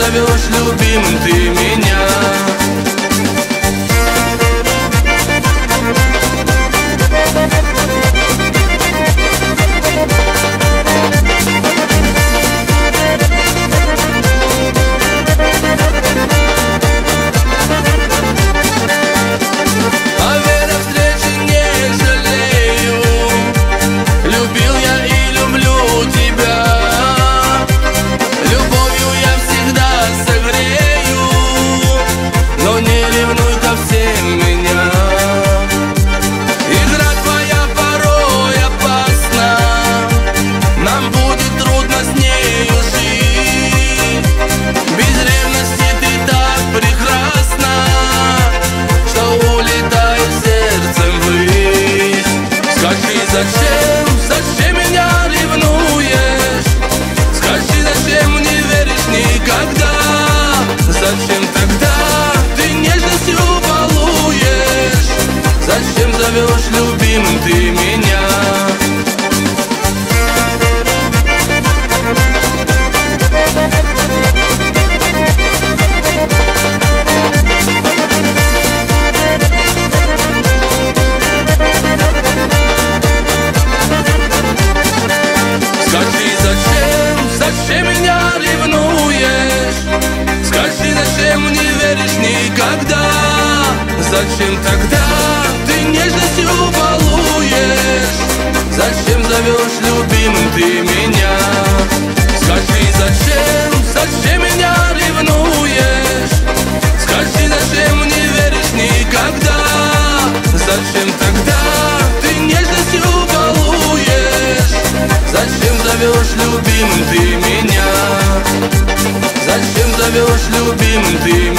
зовешь любимым ты меня? Зачем меня ревнуешь? Скажи, зачем не веришь никогда? Зачем тогда ты нежностью балуешь? Зачем зовешь любимым ты меня? Зачем меня ревнуешь? Скажи, зачем не веришь никогда? Зачем тогда ты нежностью балуешь? Зачем зовешь любимым ты меня? Скажи, зачем меня ревнуешь? Скажи, зачем не веришь никогда? Зачем тогда ты нежностью балуешь? Зачем зовешь любимым ты меня? Зачем зовешь любимым ты меня?